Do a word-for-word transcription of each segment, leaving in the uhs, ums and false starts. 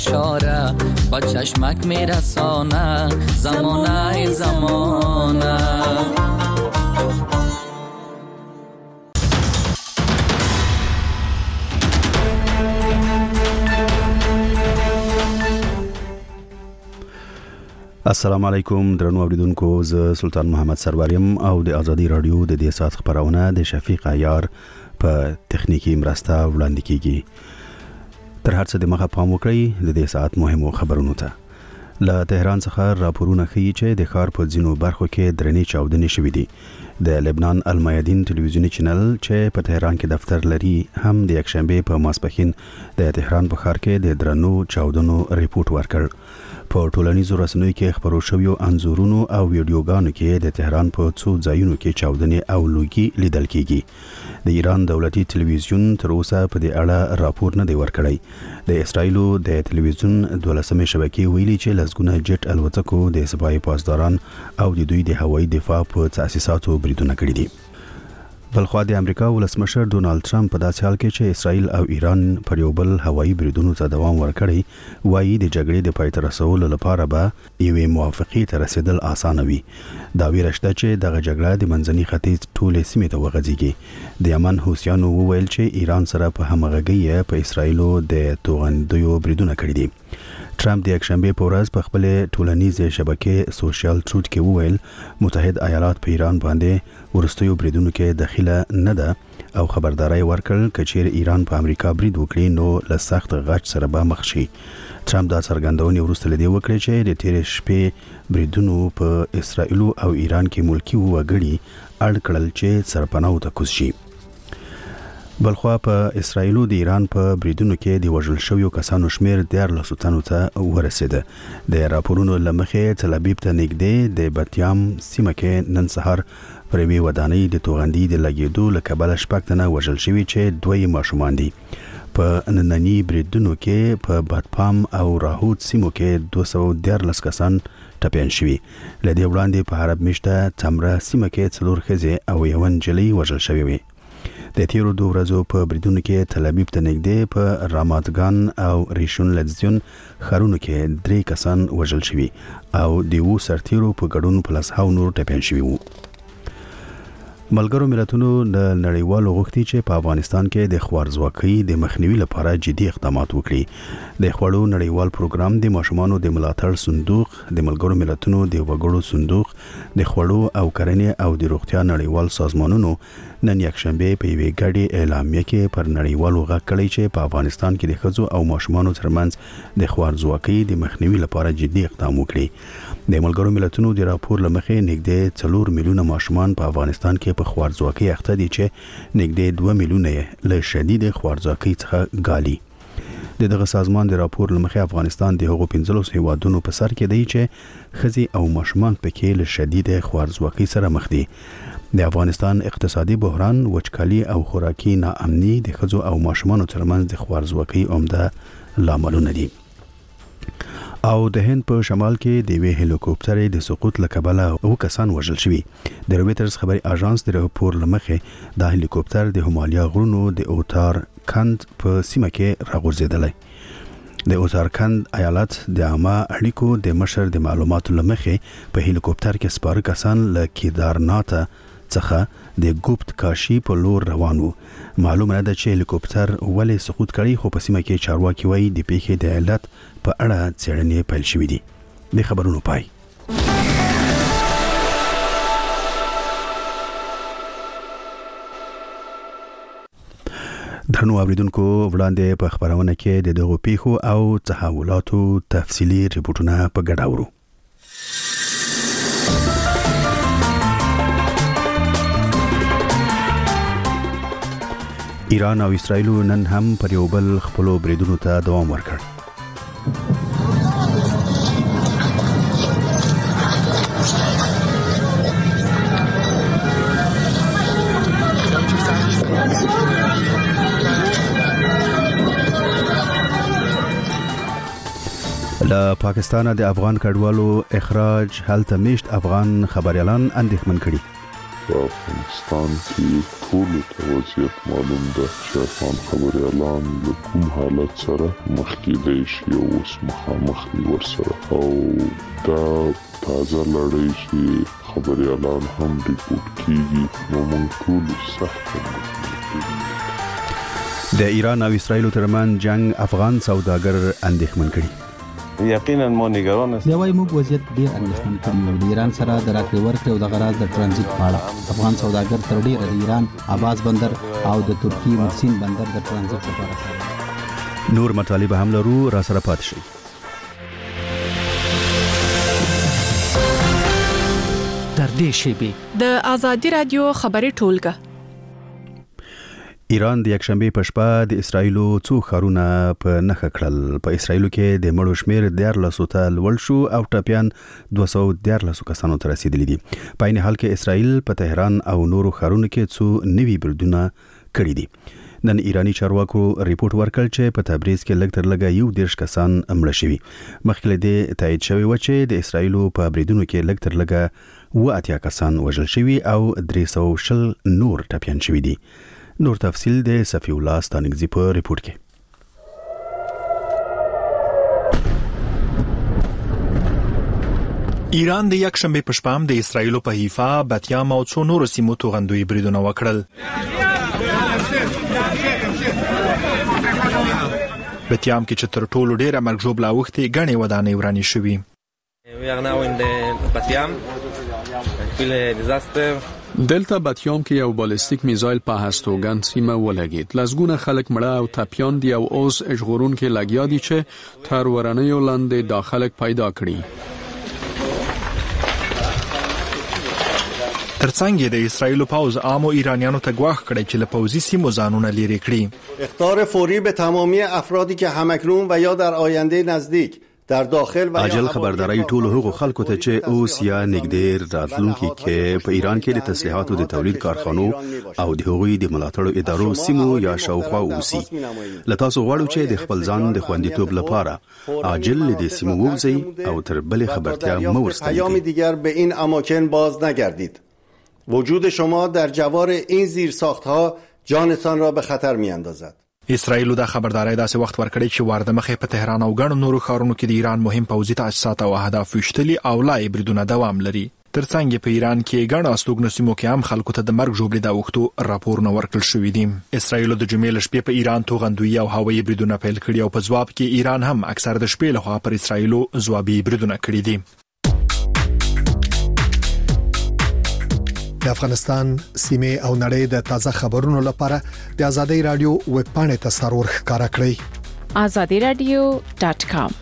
اشاره با چشمک میرسانه زمانه زمانه. السلام علیکم درنو اوریدونکو، ز سلطان محمد سروریم او د ازادي رادیو د دې سات خبرونه د شفیق عیار په تخنیکی مرسته وړاندې کیږي. تر هر څه د مخه پام وکړئ د دې سات مهمو خبرونو ته. له تهران څخه راپورونه ښیي چې د ښار په ځینو برخو کې درنې چاودنې شوې دي. د لبنان المیادین ټلویزیونی چینل چې په تهران کې دفتر لري هم د یکشنبه په ماسپښین د تهران په ښار کې د درنو چاودنو ریپورت ورکړ. په ټولنیزو رسنیو کې خبرو شویو انځورونو او ویډیوګانو کې د تهران په څو ځایونو کې چاودنې او لوګي لیدل کیږي. د ایران دولتي ټلویزیون تر اوسه په دې اړه راپور نه دی ورکړی. د اسرایلو د ټلویزیون دولسمې شبکې ویلي چې لسګونه جټ الوتکو د سپای پاسداران او د دوی د هوایي دفاع په تاسیساتو بریدونه کړي دي. بلخوا د امریکا ولسمشر ډونالد ټرمپ په داسې حال کې چې اسرائیل او ایران پر یو بل هوایي بریدونو ته دوام ورکړي وایي د جګړې د پای ته رسولو لپاره به یوې موافقې ته رسیدل اسانه وي. دا ویره شته چې دغه جګړه د منځني ختیځ ټولې سیمې ته وغځيږي. د یمن حوثیانو وویل چې ایران سره په همغږي په اسرائیلو د توغندیو بریدونه کړي دي. ټرمپ د یکشنبه په ورځ په خپل ټولنیزې شبکې سوشل ټروت کې وویل متحد ایالات په ایران باندې ورستیو بریدونو کې داخله نه ده او خبرداري ورکړل کچیر ایران په امریکا برید وکړي نو له سخت غچ سره به مخ شي. ټرمپ دا څرګندونه وروسته لدی وکړي چې د تیر شپې بریدونو په اسرائیل او ایران کې ملکی وګړي اړ کړل چې سرپناه ته کوز شي. بلخوا په اسرائیل او د ایران په بریدونو کې د وژل شویو کسانو شمیر د لسو تنو ته ورسېده. د راپورونو لمخې تل ابیب ته نږدې د بتیام سیمه کې نن سهار پر یوې ودانۍ د توغندي د لګېدو له کبله شپږ تنه وژل شوي چې دوی ماشومان دي. په ننني بریدونو کې په بادپام او راهود سیمو کې دوه سوه دیارلس کسان ټپیان شوي. له دې وړاندې په حرب میشته تمره سیمه کې څلور ښځې او یوه نجلۍ وژل شوې وې. د تیرو دوه ورځو په بریدونو کې تل ابیب ته نږدې په رامادګان او ریشون لزیون ښارونو کې درې کسان وژل شوي او د وو سرتیرو په ګډون په لسهاو نور ټپیان شوي وو. ملګرو ملتونو د نړیوالو غوښتي چې په افغانستان کې د خوارځواکۍ د مخنیوي لپاره جدي اقدامات وکړي. د خوړو نړیوال پروګرام د ماشومانو د ملاتړ صندوق، د ملګرو ملتونو د وګړو صندوق، د خوړو او کرنې او د روغتیا نړیوال سازمانونو نن یکشنبه په یوې ګډې اعلامیه کې پر نړیوالو غږ کړی چې په افغانستان کې د ښځو او ماشومانو ترمنځ د خوارځواکۍ د مخنیوي لپاره جدي اقدام وکړي. د ملګرو ملتونو د راپور لمخې نږدې څلور میلیونه ماشومان په افغانستان کې په خوارځواکۍ اخته دي چې نږدې دوه میلیونه یې له شدید خوارځواکۍ څخه ګالي. د دغه سازمان د راپور لمخې افغانستان د هغو پنځلس هیوادونو په سر کې دی چې ښځې او ماشومان پکې له شدید خوارځواکۍ سره مخ دي. د افغانستان اقتصادي بحران، وچکالي او خوراکي ناامني د ښځو او ماشومانو ترمنځ د خوارځواکۍ عمده لاملونه دي. او د هند په شمال کې د یوې هلیکوپټر د سقوط له کبله اووه کسان وژل شوي. د رویټرز خبري اژانس د راپور لمخې دا هلیکوپټر د همالیا غرونو د اوتار کند په سیمه کې راغورځېدلی. د اوتارکند ایالت د عامه اړیکو د مشر د معلوماتو لمخې په هلیکوپټر کې سپاره کسان له کیدارنات څخه د ګوپت کاشي په لور روان وو. معلومه نه ده چې هلیکوپټر ولې سقوط کړی، خو په سیمه کې چارواکي وایي د پیښې د علت په اړه څېړنې پیل شوې دي. د خبرونو پای. درنو اوریدونکو، وړاندې په خبرونه کې د دغو پیښو او تحولاتو تفصیلي ریپورتونه په ګډه اورو. ایران او اسرائیل نن هم پر یو بل خپلو بریدونو ته دوام ورکړ. له پاکستان د افغان کډوالو اخراج هلته میشت افغان خبريالان اندېښمن کړي. په افغانستان کې ټول ته وضعیت معلوم ده چې افغان خبریالان له کوم حالت سره مخ کېدای شي او اوس مخامخ دي ورسره او دا تازه لړۍ چې خبریالان هم ریپورټ کیږي نو موږ ټول سخت د ایران او اسرائیل ترمن جنگ افغان سوداګر اندېښمن کړي. یقینا مو نگران است. دی وايي موږ وضعیت ډیر اندېښمن کړی د ایران سره د راکړې ورکړې او د غراض د ترانزیت په اړه افغان سوداګر تر ډیره د ایران عباس بندر او د ترکیې مرسین بندر د ترانزیت لپاره کاروي. نور مطالب هم لرو، را سره پات شئ. در دې شیبې د آزادي رادیو خبري ټولګه. ایران د یکشنبه په شپه د اسرایلو څو ښارونه په نښه کړل. په اسرایلو کې د مړو شمیر دیارلسو ته لوړ شو او ټپیان دوه سوه دیارلسو کسانو ته رسیدلي دي. په عین حال کې اسرایل په تهران او نورو ښارونو کې څو نوي بریدونه کړي دي. نن ایرانی چارواکو ریپورت ورکړ چې په تبریز کې لږ تر لږه یو دېرش کسان مړه شوي. مخکې له دې تایید شوی و چې د اسرایلو په بریدونو کې لږ تر لږه اووه اتیا کسان وژل شوي او درې سوه شل نور ټپیان شوي دي. نور تفصیل د صفی الله ستانګزی په ریپورت کې. ایران د یکشنبه په شپه د اسرایلو په حیفا، بتیام او څو نورو سیمو توغندوی بریدونه وکړل. بتیام کې چې تر ټولو ډیره مرګ ژوبله اوښتې ګڼې ودانۍ ورانې شوي. دلته بتیام کې یو بالستیک میزایل په هستوګن سیمه ولګید. لزګونه خلک مړه او ټپیان دي او اوس اژغورونکي لګیا دي چې تر ورنیو لاندې داخلك پیدا کړي. ترڅنګ د اسرایل پاوز عامو ایرانیانو ته ګواښ کړی چې له پوځي سیمو ځانونه لرې کړي. اخطار فوری به تمامی افرادی که همکنون و یا در آینده نزدیک در داخل و عاجل خبرداري ټول هغو خلکو ته چې اوس یا نګدیر راتلونکي کې په ایران کې د تسلیحاتو د تولید کارخانو او د هغوی د ملاتړو ادارو سیمو یا شاوخوا اوسي. لته تاسو غواړو چې د خپل ځان د خوندیتوب لپاره عاجل د سیمو ووځي او تر بل خبرتیا مو ورستنی ایام دیگر به این اماکن باز نگردید. وجود شما در جوار این زیرساخت‌ها جانتان را به خطر می‌اندازد. اسرائیل دا خبرداري داسې وخت ورکړی چې وارده مخې په تهران او ګڼو نورو ښارونو کې د ایران مهم پوځي تاسیسات او اهداف وشتلي او لا بریدونه دوام لري. ترڅنګ په ایران کې ګڼو استوګنو سیمو کې هم خلکو ته د مرګ ژوبلې د اوښتو راپورونه ورکړل شوي دي. اسرائیل د جمعې له شپې په ایران توغندوي او هوایي بریدونه پیل کړي او په ځواب کې ایران هم اکثر د شپې لخوا پر اسرائیل ځوابي بریدونه کړي دي. د افغانستان سیمه او نړۍ د تازه خبرونو لپاره د آزادۍ رادیو ویب پاڼې ته سرور ښکارا کړئ. آزادي رادیو ډاټ کام.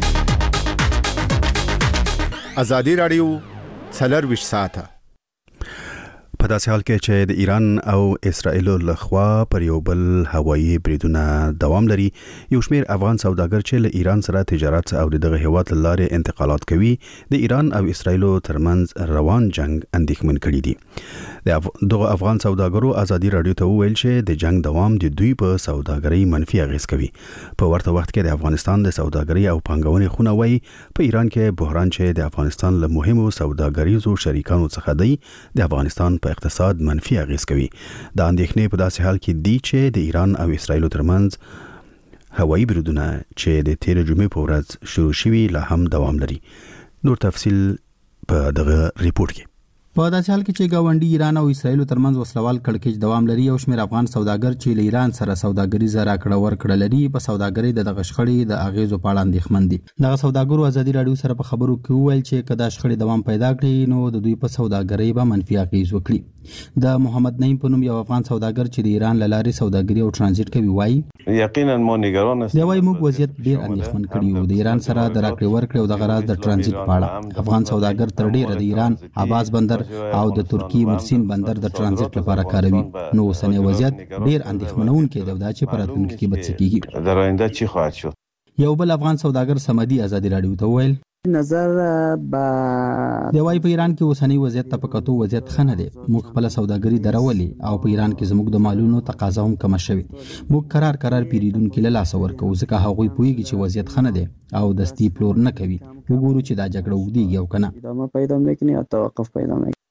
آزادي رادیو څلور ساعته. په داسې حال کې چې د ایران او اسرائیل له خوا پر یو بل هوایي بریدونه دوام لري، یو شمیر افغان سوداګر چې له ایران سره تجارت او دغه هیواد لارې انتقالات کوي د ایران او اسرائیل ترمنځ روان جنگ اندېښمن کړي دي. دغه افغان سوداګرو آزادي رادیو ته وویل چې د جنگ دوام د دوی په سوداګرۍ منفي اغیز کوي. په ورته وخت کې د افغانستان د سوداګرۍ او پانګونې خونه وایي په ایران کې بحران چې د افغانستان له مهمو سوداګریزو شریکانو څخه دی د افغانستان په اقتصاد منفي اغیز کوي. د اندېښنې په داسې حال کې دی چې د ایران او اسرائیل ترمنځ هوایي بریدونه چې د تیر جمعې په ورځ شروع شوي لا هم دوام لري. نور تفصیل په دغه ریپورت کې. په داسې حال کې چې گاونډي ایران او اسرائیل ترمنځ وسلوال کړکېچ دوام لري، او شمېر افغان سوداګر چې له ایران سره سوداګریزه راکړه ورکړه لري په سوداګرۍ د دغه شخړې د اغیزو په اړه اندېښمن دي. دغه سوداګرو آزادي رادیو سره په خبرو کې وویل چې که دا شخړې دوام پیدا کړي نو د دوی په سوداګرۍ به منفي اغیز وکړي. د محمد نعیم په نوم یو افغان سوداګر چې د ایران له لارې سوداګري او ترانزیت کوي وایي یقینا مو نگران است. دی وايي موږ وضعیت ډیر اندېښمن کړی و د ایران سره د راکړې ورکړې او د غراض د ترانزیت په اړه. افغان سوداګر تر ډیره د ایران عباس بندر او د ترکیې مرسین بندر د ترانزیت لپاره کاروي. نو اوسنی وضعیت ډیر اندېښمنونکی دی دا چې په راتلونکي کې به څه کیږي. در آینده چی خواهد شد؟ یو بل افغان سوداګر سمدي آزادي رادیو ته وویل نظر با دی وايي په ایران کې اوسنی وضعیت ته په کتو وضعیت ښه نه دی. موږ خپل سوداګري درولې او په ایران کې زموږ د مالونو تقاضا هم کم شوی. موږ قرار قرار پیریدونکو له لاس ورکو ځکه هغوی پوهیږي چې وضعیت ښه نه دی او دستی پلور نه کوي. وګورو چې دا جګړه وګړي او کنه ادامه پیدا میکنه یا توقف پیدا میکنه.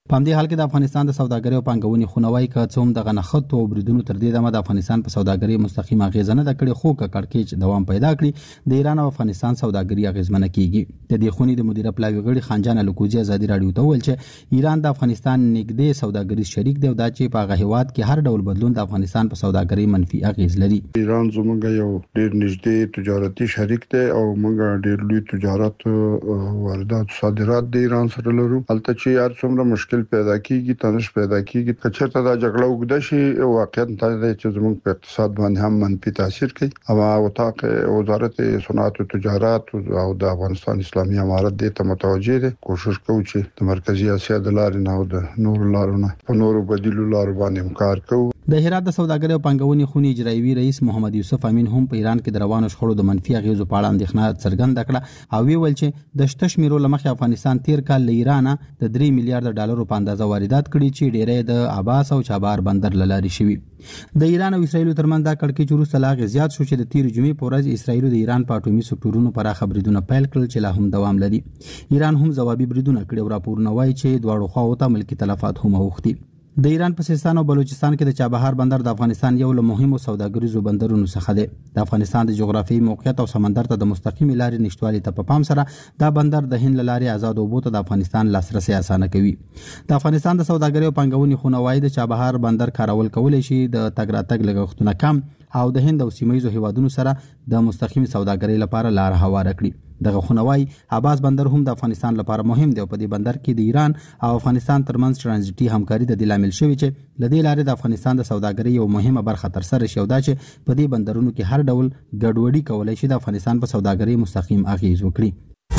په همدې حال کې د افغانستان د سوداګرۍ او پانګونې خونوي که څوم د غنخت او بریدونو تر دې دمه د افغانستان په سوداګرۍ مستقیم اغیزه نه کړي خو که کړکېچ دوام پیدا کړي د ایران او افغانستان سوداګرۍ اغیزمنه کیږي د دې خونې د مدیره پلاوی غړي خانجان الکوزی ازادي رادیو ته ویل چې ایران د افغانستان نږدې سوداګریز شریک دی او دا چې په هغه هیواد کې هر ډول بدلون د افغانستان په سوداګرۍ منفي اغیز لري. ایران زموږ یو ډېر نږدې تجارتي شریک دی او موږ ډېر لوی تجارت واردات صادرات د ایران سره لرو. هلته چې هر څومره مشکل پیدا کیږي تنش پیدا کیږي کچرته دا جګړه وګده شي واقعیت دا دی چې زموږ په اقتصاد باندې هم منفي تاثیر کوي. او وطاق وزارت صنعت او تجارت او د افغانستان اسلامي امارت دې ته متوجه دي. کوشش کوو چې د مرکزی اسیا د لارې نه او د نور لارو نه په نورو بدیلو لارو باندې کار کوو. د هرات د سوداګرۍ او پانګونې خونې اجرایي رئیس محمد یوسف امین هم په ایران کې د روانو شخړو د منفي اغیزو په اړه اندېښنه څرګنده کړه او ویل چې د شته شمیرو لمخې افغانستان تیر کال له ایران د درې میلیارډ ډالرو په اندازه واردات کړي چې ډېری د عباس او چابهار بندر لاري شوی. د ایران او اسرایل ترمنځ دا کړکېچ وروسته لا زیات شو چې د تیر جمعې په ورځ اسرایل د ایران په اټومي سکتورونو پراخه بریدونه پیل کړل چې لا هم دوام لري. ایران هم ځوابي بریدونه کړي او راپورونه وایي چې دواړو خواو ته ملکی تلفات هم اوښتي. د ایران په سیستان او بلوچستان کې د چابهار بندر د افغانستان یو له مهمو سوداګریزو بندرونو څخه دی. د افغانستان د جغرافیایي موقعیت او سمندر ته د مستقیم لارې نشټوالي ته په پام سره دا بندر د هند لارې آزاد اوبو ته د افغانستان لاسرسي اسانه کوي. د افغانستان د سوداګرۍ او پانګونې خونوای د چابهار بندر کارول کولای شي د تګ راتګ لګښتونه کم او د هند او سیمایي هیوادونو سره د مستقیم سوداګرۍ لپاره لار هواره کړي. دغه خونوای عباس بندر هم د افغانستان لپاره مهم دی او په دې بندر کې د ایران او افغانستان ترمنځ ترانزیټي همکاري د دې لامل شوی چې لدې لارې د افغانستان د سوداګرۍ یو مهمه برخه تر سره شي او دا چې په دې بندرونو کې هر ډول ګډوډي کولای شي د افغانستان په سوداګرۍ مستقیم اغیز وکړي.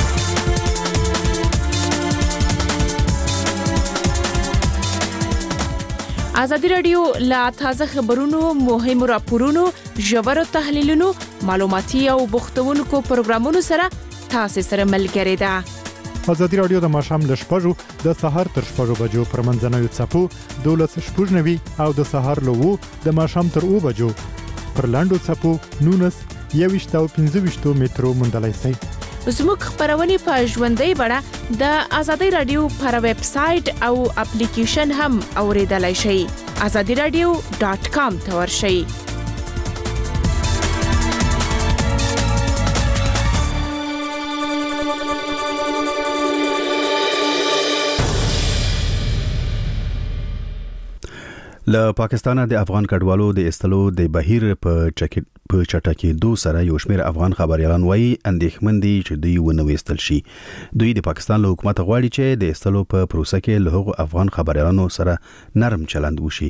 ازادي رادیو لا تازه خبرونو مهمو راپورونو ژورو تحلیلونو معلوماتي او بوختونکو پروګرامونو سره تاسو سره ملګری ده. ازادي رادیو د ماشام ل شپږو د سهار تر شپږو بجو پر منځنوي چپو دولس شپږنوي او د سهار له وو د ماشام تر او بجو پر لاندو چپو نونس یويشت او پنځه مترو مندلای سي. زموږ خبرونه په ژوندۍ بڼه د ازادي رادیو پر ویب سټ او اپلیکیشن هم اوریدلای شئ. azadi radio dot com ته ورشئ. له پاکستان د افغان کډوالو د استلو د بهیر په چکه په چټکي دو سره یو شمېر افغان خبريالان وایي اندېښمن دي چې دوی ونه وستل شي. دوی د پاکستان له حکومت غواړي چې د استلو په پروسه کې له هغو افغان خبريالانو سره نرم چلند وشي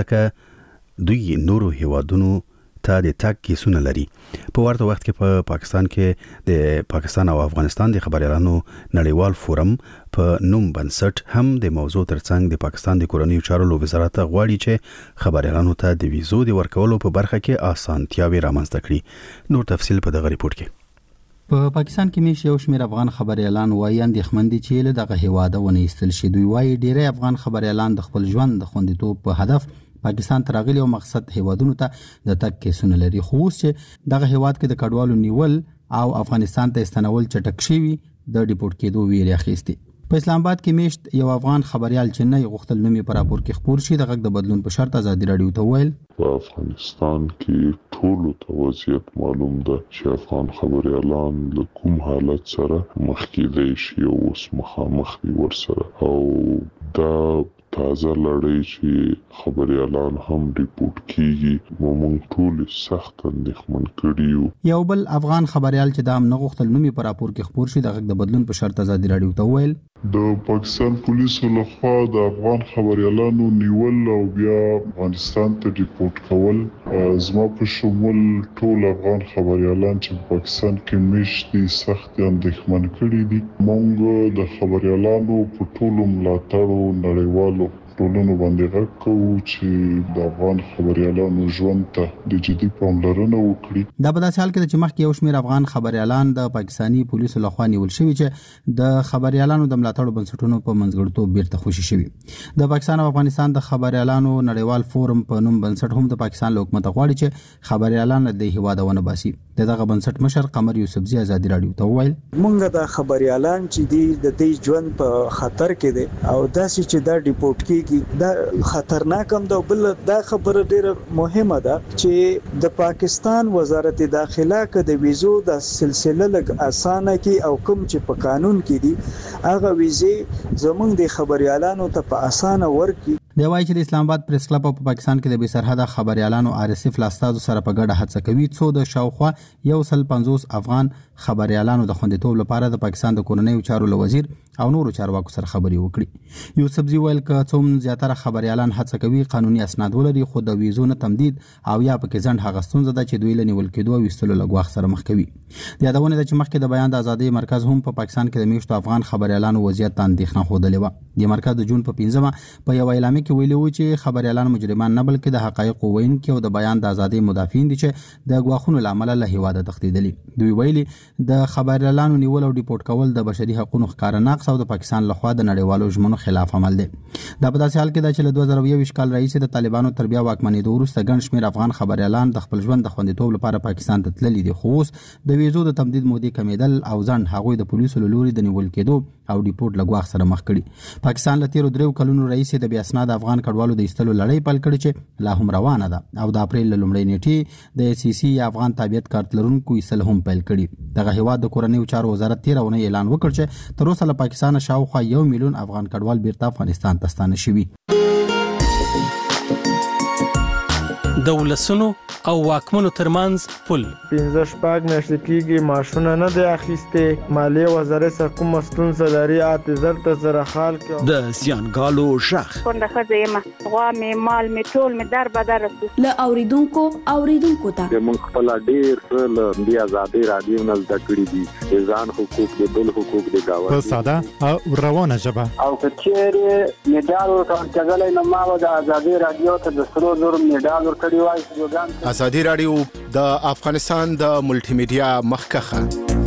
ځکه دوی نورو هیوادونو ته د تک کیسونه لري. په ورته وخت کې په پا پاکستان کې د پاکستان او افغانستان د خبريالانو نړیوال فورم په نوم بنسټ هم د موضوع ترڅنګ د پاکستان د کورنیو چارو وزارت غواړي چې خبريالانو ته د ویزو د ورکولو په برخه کې اسانتیاوي رامنځته کړي. نور تفصیل په دغه ریپورت کې. په پاکستان کې مې یو شمېر افغان خبريالان وایي اندېښمن دي چې له دغه هیواده ونه ایستل شي. دوی وایي ډېری افغان خبريالان د خپل ژوند د خوندیتوب په هدف پاکستان ترغلي او مقصد هیوادونو ته د تک کیسونه لري. خو اوس چې دغه هیواد کې د کډوالو نیول او افغانستان ته استنول چټک شوی د ډیپورت کېدو ویری اخیستي. په اسلام آباد کې میشت یو افغان خبريال چې نه غوښتل نومي پر راپور کې خبر شي د غږ د بدلون په شرط ازادي رادیو ته ویل په افغانستان کې ټول ته وضعیت معلوم ده چې افغان خبريالان له کوم حالت سره مخ کېدای شي او اوس مخامخ دي ورسره او دا تازه لړۍ چې خبريالان هم ریپورت کیږي موږ ټول سخت اندېښمن کړي یو. یو بل افغان خبريال چې دام نه غوښتل نومي پر راپور کې خبر شي د غږ د بدلون په شرط ازادي رادیو ته ویل د پاکستان پولیسو لخوا د افغان خبريالانو نیول او بیا افغانستان ته ریپورت کول زما په شمول ټول افغان خبريالان چې په پاکستان کې مشتي سخت اندېښمن کړي دي. موږ د خبريالانو په ټولو ملاتړو نړیوالو ټولنو باندې غږ کوو چې د افغان خبريالانو ژوند ته د جدي پاملرنه وکړي. دا په داسې حال کې چې مخکې یو شمېر افغان خبريالان د پاکستاني پولیسو لخوا نیول شوي چې د خبريالانو د ملاتړو بنسټونو په منځګړیتوب بیرته خوشي شوي. د پاکستان او افغانستان د خبريالانو نړیوال فورم په نوم بنسټ هم د پاکستان له حکومت غواړي چې خبريالان د هیواده ونه باسي. دغه بنسټ مشر قمر یوسفزي ازادي رادیو ته وویل مونږ د خبريالان چې دی د دې ژوند په خطر کې دي او داسې چې دا ډیپورت کیږي دا خطرناک هم ده. بل دا خبره ډیره مهمه ده چې د پاکستان وزارت داخله کې د ویزو د سلسله لګ اسانه کی او کوم چې په قانون کې دي هغه ویزه زمونږ د خبريالانو ته په اسانه ورکړي. دی وايي چې د اسلام آباد پریس کلب په پاکستان کې د بې سرحده خبريالانو آر اس اف لاستازو سره په ګډه هڅه کوي څو د شاوخوا یو سل پنځوس افغان خبريالانو د خوندیتوب لپاره د پاکستان د کورنیو چارو وزیر او نورو چارواکو سره خبري وکړي. یوسفزي ویل ک څوم زیاتره خبريالان هڅه کوي قانوني اسناد ولري خو د ویزو نه تمدید او یا پکې ځند هغه ستونزه ده چې دوی لنیول کېدو وستلو لګواخ سره مخ کوي. د یادونه د چې مخکې د بیان د ازادي مرکز هم په پاکستان کې د میشتو افغان خبريالانو وضعیت ته اندېښنه خوده و. د مرکز د جون په پنځمه په یو اعلامیه کې ویلي و چې خبريالان مجرمان نه بلکې د حقایق ووینکي او د بیان د ازادي مدافعین دي چې د غواخونو لامل له هیواده تښتیدلي. دوی ویلي د خبريالانو نیول او ډیپورت کول د بشري حقوقو ښکار نقص او د پاکستان لخوا د نړیوالو ژمنو خلاف عمل دی. دا په داسې حال کې ده چې له دوه زره یو کال راهیسې د طالبانو تر بیا واکمنېدو وروسته ګڼ شمېر افغان خبريالان د خپل ژوند د خوندیتوب لپاره پاکستان ته تللي دي خو اوس د ویزو د تمدید مودې کمیدل او ځند هغوی د پولیسو له لوري د نیول کېدو او ډیپورت لګواخ سره مخ کړي. پاکستان له تیرو درېو کلونو راهیسې د بې اسناد افغان کډوالو د ایستلو لړۍ پیل کړې چې لا هم روانه ده او د اپریل له لومړۍ نیټې د سی سی افغان تابعیت کارت لرونکو ایستل هم پیل کړي. دغه هیواد د کورنیو چارو وزارت تیر اونۍ اعلان وکړ چې تر اوسه له پاکستان شاوخوا یو میلیون افغان کډوال بیرته افغانستان ته ستانه شوي. د ولسونو او واکمنو ترمنځ پل پنځه شپږ میاشتې کېږي معاشونه نه دی اخیستې. مالیې وزارت څخه کومه ستونزه لري اته زر ته زره خال کې د زیانګالو شخ کونډه ښځه یم غوا مې مال مې ټول مې در بدر رسو له اوریدونکو اوریدونکو ته موږ خپل ډیر له دې ازادي رادیو نه زده کړې دي ځان حقوق د بل حقوق د گاوه په ساده او روانه ژبه او کچېر میډال ورکړل نه ما د ازادي رادیو ته د سرو زر میډال ورکړی وای. ازادي رادیو د افغانستان د ملټي میډیا مخکخه.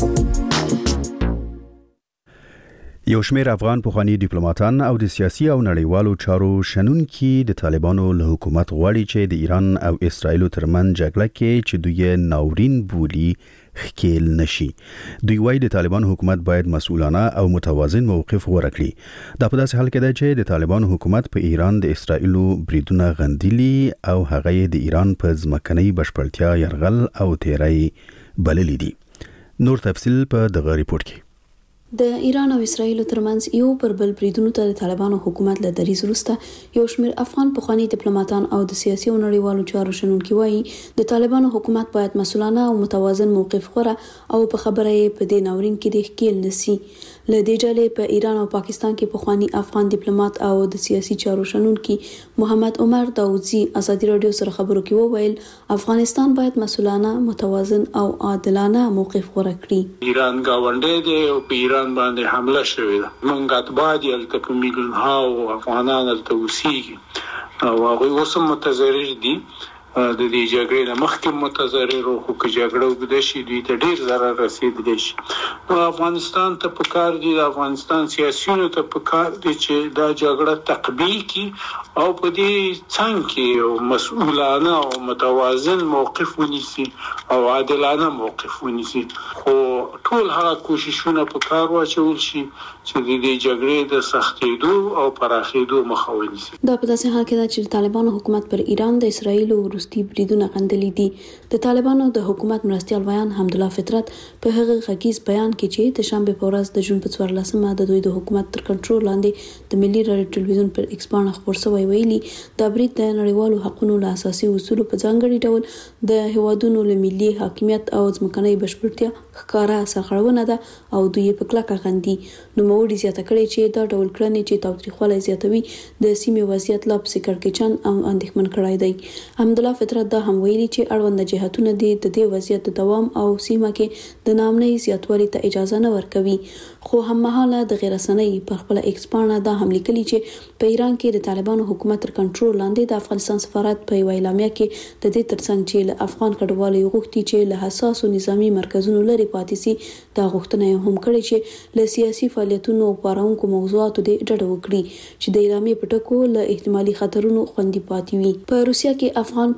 یو شمېر افغان پخوانی ډیپلوماټان او د سیاسي او نړیوالو چارو شنونکي د طالبانو له حکومت غواړي چې د ایران او اسرایل ترمن جګړه کې چې دوی ناورین بولی خکیل نشي. دوی وايي د طالبان حکومت باید مسؤلانه او متوازن موقف غوړه کړي. دا په داسې حال کې ده چې د طالبان حکومت په ایران د اسرایل بریدونه غندلي او هغه د ایران په ځمکنۍ بشپړتیا يرغل او تیری بللي دي. نور تفصیل په دغه ریپورت کې. د ایران او اسرایل ترمنځ یو پر بل بریدونو ته د طالبانو حکومت له دریز وروسته یو شمېر افغان پخوانی ډیپلوماټان او د سیاسي او نړیوالو چارو شنونکي وایي د طالبانو حکومت باید مسؤلانه او متوازن موقف غوړه او په خبره یې په دې ناورین کې د ښکیل نسی. له دې ډلې په ایران او پاکستان کې پخوانی افغان ډیپلوماټ او د سیاسي چارو شنونکي محمد عمر داوودزي ازادي رادیو سره خبرو کې وویل افغانستان باید مسؤلانه متوازن او عادلانه موقف غوړه کړي. ایران گاونډی دی او په ایران باندې حمله شوې ده. مونږ اتباع دي هلته په میلیون هاو افغانان هلته اوسېږي او هغوی اوس هم متضرر دي. د دې جګړې نه مخکې متضرر او خو که جګړه اوږده شي دوی ته ډېر ضرر رسېدلی شي. نو افغانستان ته پکار دي د افغانستان سیاسیونو ته پکار دي چې دا جګړه تقبیل کړي او په دې څنګ کې یو مسؤلانه او متوازن موقف ونیسي او عادلانه موقف ونیسي. خو ټول هغه کوششونه پکار واچول شي چې د دې جګړې د سختېدو او پراخېدو مخه ونیسي. دا په داسې حال کې ده چې طالبانو حکومت پر ایران د اسرایل او روسي بریدونه غندلي دي. د طالبانو د حکومت مرستیال ویان حمدالله فطرت په هغه غږیز بیان کې چې د شنبه په ورځ د جون په څوارلسمه د دوی د حکومت تر کنټرول لاندې د ملي رادیو ټلویزیون پر ایکس باندې خبر شوی ویلي دا برید د نړیوالو حقوقو له اساسي اصولو په ځانګړي ډول د هیوادونو له ملي حاکمیت او ځمکنۍ بشپړتیا ښکارا سرغړونه ده او دوی په کلکه غندي. نو موړي زیاته کړي چې دا ډول کړنې چې تاوتریخوالی زیاتوي د سیمې وضعیت لا پسې کړکېچن او اندېښمن کړی دی. حمدالله فطرت دا هم ویلي چې اړوند جهتونه دي د دې وضعیت د دوام او سیمه کې د ناامنۍ زیاتوالي ته اجازه نه ورکوي. خو هممهاله د غیر رسنۍ پر خپل ایکس باندې دا هم لیکلي چې په ایران کې د طالبانو حکومت تر کنټرول لاندې د افغانستان سفارت په یو اعلامیه کې د دې ترڅنګ چې له افغان کډوالو غوښتي چې له حساسو نظامی مرکزونو لري پاتې سي دا غوښتنه هم کړې چې له سیاسي فعالیتونو او پارونکو موضوعاتو د ډډه وکړي چې د اعلامیې په ټکو له احتمالي خطرونو خوندي پاتې وي. په روسیا کې افغان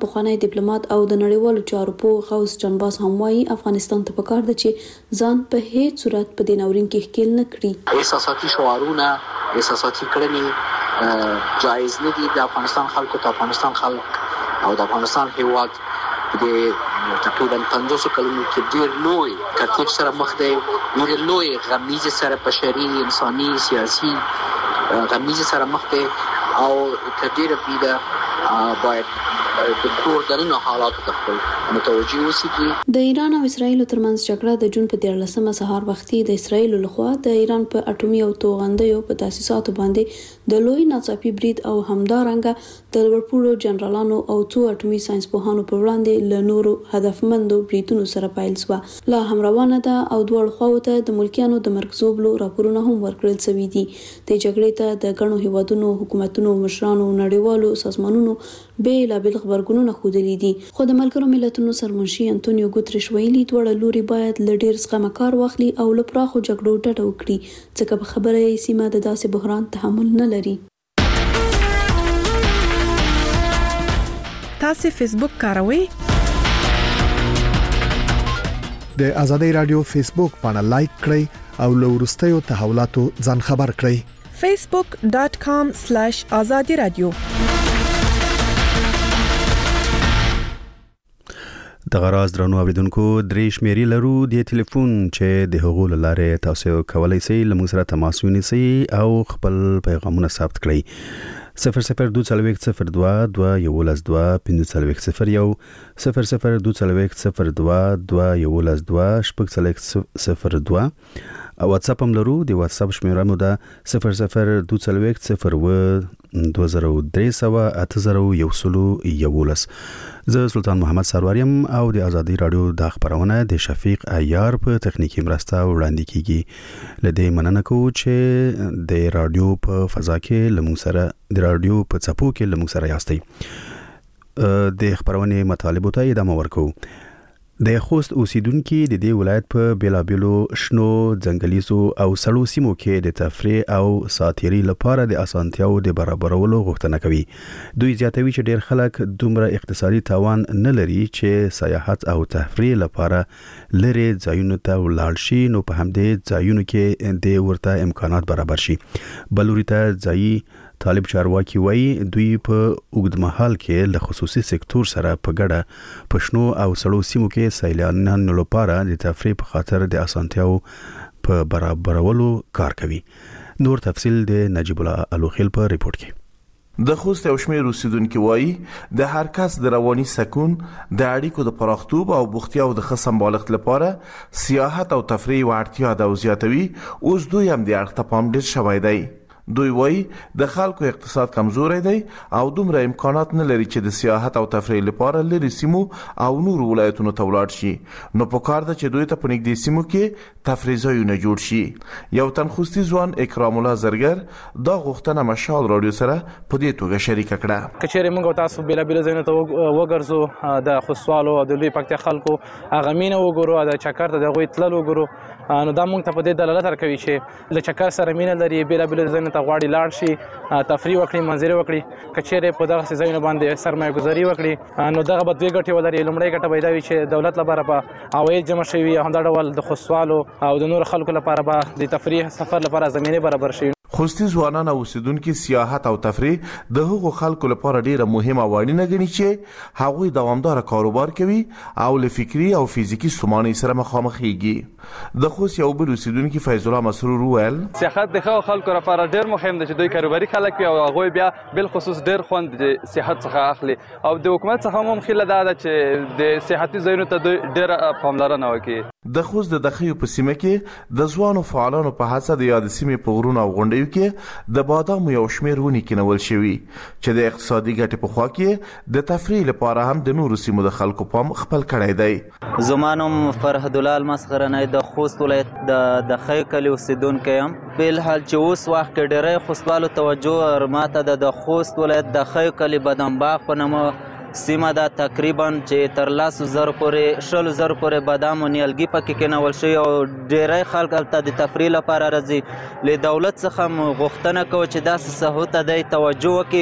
پخوانی ډیپلوماټ او د نړیوالو چارو په غوث جنباز هم وايي افغانستان ته پکار ده چې ځان په هیڅ صورت په دې ناورین کې ښکیل نه کړي. احساساتي شعارونه احساساتي کړنې جایز نه دي. د افغانستان خلکو ته افغانستان خلک او د افغانستان هیواد د تقریبا پنځوس کلونو کې ډېر لوی کتیب سره مخ دی، ډېر لوی غمیزه سره بشري انساني سیاسي غمیزه سره مخ دی او کډېر پیدا باید د کور دننه حالات ته خپل متوجي اوسېږي. د ایران او اسرایل ترمنځ جګړه د جون په دیارلسمه سهار وختي د اسرایل لخوا د ایران په اټومي او توغندیو په تاسیساتو باندې د لوی ناڅاپي برید او همدارنګه د لوړپوړو جنرالانو او څو اټومي ساينس پوهانو په وړاندې له نورو هدفمندو بریدونو سره پیل شو. لا هم روانه ده او دوه خواو ته د ملکیانو د مرکزوبلو راپورونه هم ورکړل شوي دي. د جګړې ته د ګڼو هیوادونو حکومتونو مشرانو نړیوالو سازمانونو بیلابل خبرګونونه خوده دي، خو د ملګرو ملتونو سرمنشي انټونیو ګوتریش ویلي دوړ لوري باید ل ډیر څخه کار واخلي او ل پراخو جګړو ډډه وکړي، ځکه په خبره یې سیمه د داسې بحران تحمل نه لري. تاسو فیسبوک کاروئ؟ د ازادي رادیو فیسبوک باندې لایک کړئ او له ورستیو تحولاتو ځان خبر کړئ. facebook dot com slash azadi radio. د غراز درنو اوریدونکو درې شمیرې لرو د ټلیفون چې د هغو لاره تاسو کولای شئ لمون سره تماس ونیسئ او خپل پیغامونه ثبت کړئ. صفر صفر دو څلوېښت صفر دوه دوه یولس دوه پنځه څلوېښت صفر یو صفر صفر دو څلوېښت صفر دوه دوه یولس دوه شپږ څلوېښت صفر دوه او واتس اپ هم لرو. د واتس اپ شمیره مو ده صفر صفر دو څلوېښت صفر و دوه زره درې سوه اته زره یو سلو یولس. زه سلطان محمد سروریم او د ازادي رادیو د خبرونه د شفیق عیار په تخنیکی مرسته وړاندې کیږي. لدې مننه کوم چې د رادیو په فضا کې لمون سره د رادیو په چپو کې لمون سره یاستئ. د خبرونه مطالبه ته ادامه ورکو. د خوست اوسیدونکو د دې ولایت په بیلابلو شنو ځنګلیزو او سړو سیمو کې د تفریح او ساتيري لپاره د اسانتیاو د برابرولو غوښتنه کوي. دوی زیاتوي چې ډېر خلک دومره اقتصادي توان نه لري چې سیاحت او تفریح لپاره لري ځایونو ته ولاړ شي، نو په همدې ځایونو کې د ورته امکانات برابر شي. بلوري ته ځایي طالب چارواکي وایي دوی په اوږدمهال کې له خصوصي سکتور سره په ګډه په شنو او سړو سیمو کې سیلانیانو لپاره د تفریح په خاطر د اسانتیاو په برابرولو کار کوي. نور تفصیل د نجیب الله الوخیل په ریپورت کې. د خوست او شمیر اوسیدونکو وایي د هر کس د رواني سکون د اړیکو د پراختوب او بوختیا او د خصم بالغت لپاره سیاحت او تفریح ورتیا د زیاتوي. اوس دوی هم د اړخ ته پام ډیر شوی دی. دوی وایي د خلکو اقتصاد کمزوري دی او دومره امکانات نه لري چې د سیاحت او تفریح لپاره لري سیمو او نور ولایتونو ته ولاړ شي. نو په کار ده چې دوی ته په نږدې سیمو کې تفریح ځایونه جوړ شي. یو تنخوستي ځوان اکرام الله زرګر دا غوښتنه مشال رادیو سره په دې توګه شریک کړه. کچېره موږ تاسو بلا بلا ځایونه ته وګرځو د خوستوالو او د لوی پکتیا خلکو هغه مینه وګورو د چکر ته د غوي تلل وګورو، نو دا موږ ته په دې دلالت ورکوي چې له چکر سره مینه لري، بلا بلا ځایونه ته غواړي لاړ شي، تفریح وکړي، منظره وکړي. کچېره په دغه ځایونه باندې سرمایه گذاري وکړي، نو دغه به دوی ګټي ولري. لومړی ګټه پیدا وي چې دولت لپاره به عواید جمع شي او همدا ډول د خوستوالو او د نور خلکو لپاره به د تفریح سفر لپاره زمينه برابر شي. خوستي ځوانان او اوسیدونکو سیاحت او تفریح د هغو خلکو لپاره ډیره مهمه وړاندې غني چې هغوی دوامدار کاروبار کوي او له فکری او فزیکی ستونزې سره مخامخ کیږي. د خوست یو بل اوسیدونکو فیض الله مسرور وویل سیاحت د خلکو لپاره ډیر مهم دی چې دوی کاروباري خلک وي او هغه بیا بل خصوص ډیر خوند د سیاحت څخه اخلي او د حکومت څخه هم خله ده چې د سیاحتي ځایونو ته ډیر پاملرنه وکړي. د خوست د دخیو په سیمه کې د ځوانو فعالانو په هڅه د یاد سیمې په غرونو او غونډیو کې د بادامو یو شمیر ونې کینول شوي چې د اقتصادي ګټې په خوا کې د تفریح لپاره هم د نورو سیمو د خلکو پام خپل کړی دی. زمانم فرهد الله مسخرنه د خوست ولایت د دخیو کلی اوسیدونکی یم. په حال چې اوس وخت کې ډېری خوستوالو توجه ماته د خوست ولایت د دخیو کلی بادام باغ په نامه سیمه دا تقریبا چې تر لاسو زر پورې شل زر پورې بادام او نیالګي پکې کېنول شوي او ډېری خلک هلته د تفریح لپاره راځي. له دولت څخه غوښتنه کوو چې داسې ساحو ته دی توجه وکړي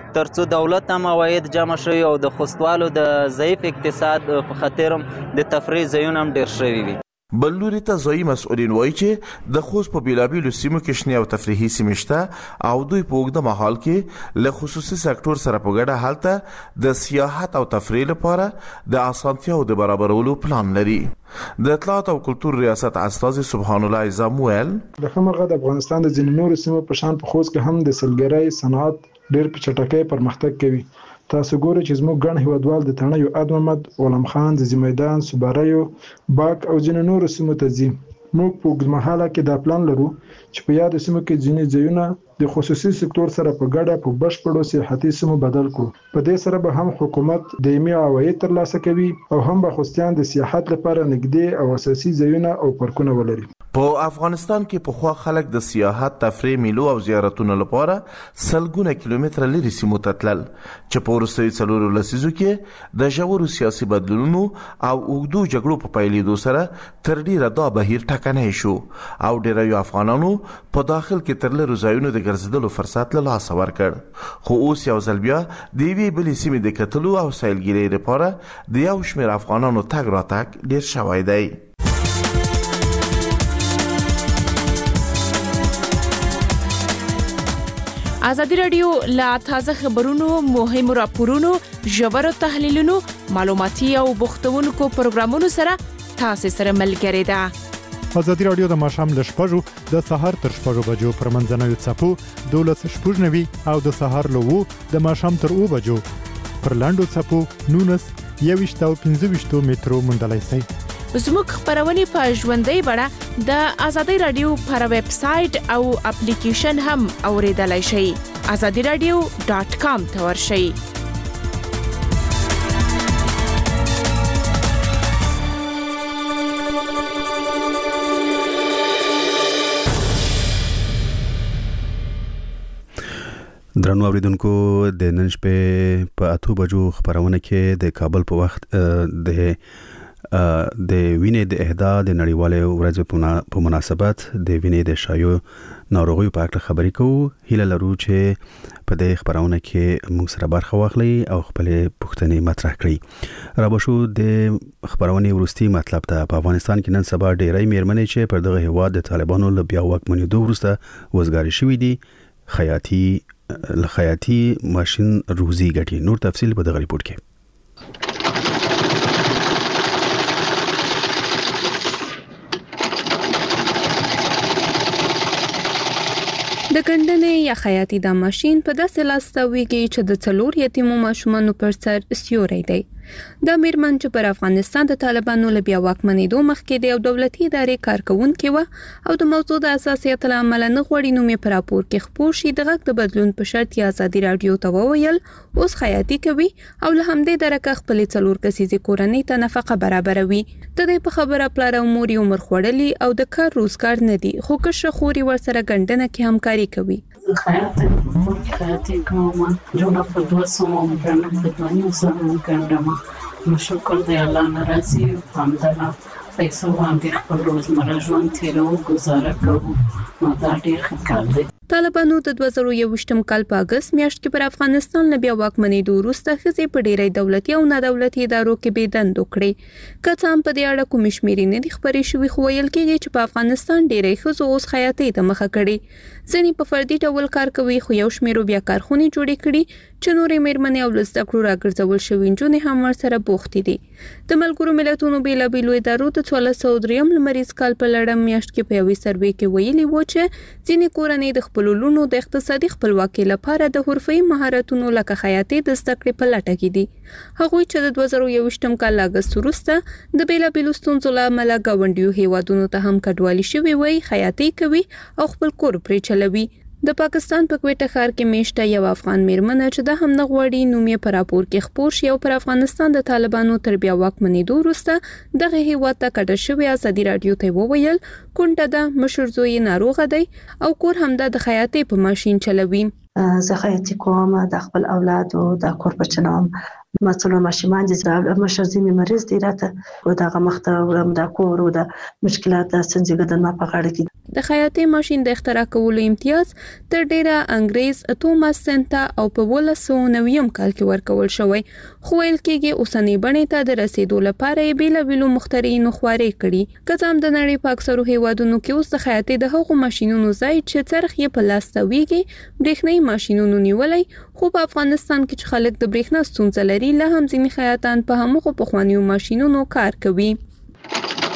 ترڅو دولت هم عواید جمع شوي او د خوستوالو د ضعیف اقتصاد په خاطر هم د تفریح ځایونه هم ډېر شوي وي. بل لوري ته ځایي مسؤلین وایي چې د خوست په بیلابیلو سیمو کې شنې او تفریحي سیمې شته او دوی په اوږده مهال کې له خصوصي سکتور سره په ګډه هلته د سیاحت او تفریح لپاره د اسانتیاو د برابرولو پلان لري. د اطلاعات او کلتور ریاست استاذ سبحان الله اعظم ویل د خمغه د افغانستان د ځینو نورو سیمو په شان په خوست کې هم د سلګرۍ صنعت ډېر په چټکۍ پرمختګ کوي. تاسو ګورئ چې زموږ ګڼ هیوادوال د تڼیو اد محمد، غلام خان، ځاځي میدان، صبریو، باک او ځینو نورو سیمو ته ځي. موږ په اوږدمهاله کې دا پلان لرو چې په یادو سیمو کې ځینې ځایونه د خصوصي سکتور سره په ګډه په بشپړو سیاحتي سیمو بدل کړو. په دې سره به هم حکومت دایمي عواید ترلاسه کوي او هم به خوستیان د سیاحت لپاره نږدې او اساسي ځایونه او پارکونه ولري. په افغانستان کې په خوا خلک د سیاحت، تفریح، میلو او زیارتونو لپاره سلګونه کیلومتره لري سیمو ته تلل چې په وروستیو څلورو لسیزو کې د ژورو سیاسي بدلونونو او اوږدو جګړو په پیلېدو سره تر ډیره دا بهیر ټکنی شو او ډیری افغانانو په داخل کې تر لرو ځایونو د ګرځېدلو فرصت له لاسه ورکړ. خو اوس یو ځل بیا د یوې بلې سیمې د کتلو او سیلګرۍ لپاره د یو شمېر افغانانو تګ راتګ ډیر شوی دی. ازادي راډیو لا تازه خبرونو، مهمو راپورونو، ژورو تحلیلونو، معلوماتي او بوختونکو پروګرامونو سره تاسو سره ملګری ده. ازادي راډیو د ماښام له شپږو د سهار تر شپږو بجو پر منځنوي څپو دولس شپږ نوي او د سهار له وو د ماښام تر اوه بجو پر لاندو څپو نونس یويشت او پنځه ویشت مترو موندلای شئ. زموږ خبرونه په ژوندۍ بڼه د ازادي راډیو پر ویب سټ او اپلیکیشن هم اوریدلای شئ. ازادي راډیو ډاټ کام ته ورشئ. درنو اوریدونکو د نن شپې په اته بجو خبرونه کې د کابل په وخت د د وینې د اهدا د نړیوالې ورځې په مناسبت د وینې د شایو ناروغیو په اړه خبرې کوو. هیله لرو چې په دې خبرونه کې موږ سره برخه واخلئ او خپل پوښتنې مطرح کړئ. را بشو د خبرونه ورستي مطلب ته په افغانستان کې نن سبا ډېری میرمنې چې پر دغه هواد د طالبانو له بیا واکمنېدو وروسته وزګاری شوې دي خیاطي لخیاطي ماشين روزي ګټي. نور تفصیل په دغه ریپورت کې. د ګندنې یا خیاطي دا ماشين په داسې لاس تاویږي چې د څلور یتیمو ماشومانو پر سر سیوری دی. دا میرمن چې پر افغانستان د طالبانو له بیا واکمنېدو مخکې د یو دولتي ادارې کارکونکې وه او د موضوع د اساسیت له امله نه غواړي نوم یې په راپور کې خپور شي. د غږ د بدلون په شرط یې ازادي راډیو ته وویل اوس خیاطي کوي او له همدې درکه خپلې څلور کسیزې کورنۍ ته نفقه برابروي. د دې په خبره پلار او مور یې عمر خوړلي او د کار روزګار نه دي، خو کشره خور یې ورسره ګنډنه کې همکاري کوي. خیاطی خیاطی کوم جوړه په دوه سوه مګرنه په دوه سوه ګرځم نو شکر دی الله ناراضي همدغه پیسو باندې خپل روزمره ژوند تیرو گزاره کوو. نو دا ډېر ښه کار دی. طالبانو د دوه زره یوویشتم کال په اگست میاشت کې پر افغانستان له بیا واکمنېدو وروسته ښځې په ډېری دولتي او نه دولتي ادارو کې بې دندو کړې. که څه هم په دې اړه کومې شمېرې نه دي خپرې شوي، خو ویل کېږي چې په افغانستان ډېری ښځو اوس خیاطۍ ته مخه کړې. ځینې په فردي ډول کار کوي، خو یو شمېرو بیا کارخونې جوړې کړي چې نورې میرمنې او له زده کړو راګرځول شوي نجونې هم ورسره بوختې دي. د ملګرو ملتونو بېلابېلو ادارو د څوارلس سوه درېیم لمریز کال په لړم میاشت کې په یوې سروې کې ویلي وو چې ځینې کورنۍ د خپلو لوڼو د اقتصادي خپلواکۍ لپاره د حرفه‌ایي مهارتونو لکه خیاطۍ د زده کړې په لټه کې دي. هغوی چې د دوه زره یوویشتم کال اګست وروسته د بېلابېلو ستونزو له امله ګاونډیو هیوادونو ته هم کډوالي شوي وای، خیاطۍ کوي او خپل کور پرې چلوي. د پاکستان په کوټه ښار کې میشته یو افغان میرمنه چې د هم نه غواړي نوم یې په راپور کې خپور شي او پر افغانستان د طالبانو تر بیا واکمنېدو وروسته دغه هیواد ته کډه شوې ازادي راډیو ته وویل کونډه ده، مشر زوی یې ناروغه دی او کور همدا د خیاطۍ په ماشین چلوي. زه خیاطۍ کوم، د خپل اولاد او د کور بچنوم. ما څلور ماشومان دي، مشر زوی مې مریض دی، راته دغه مخته وړم د کور او د مشکلات د ستونزې ګدن ما په غاړه کې. د خیاطۍ ماشين د اختراع کولو امتیاز تر ډیره انګریز توماس سنتا او په ولس نویم کال کې ورکول شوی خو ویل کېږي اوسنۍ بڼې ته د رسیدو لپاره یې بیلابیلو مخترعینو خوارې کړي که هم د نړۍ په اکثرو هیوادونو کې اوس د خیاطۍ د هغو ماشینونو ځای چې څرخ یې په لاس تاویږي برېښنايي ماشینونو نیولی خو په افغانستان کې چې خلک د برېښنا ستونزه لري لا هم ځینې خیاطان په همغو پخوانیو ماشینونو کار کوي.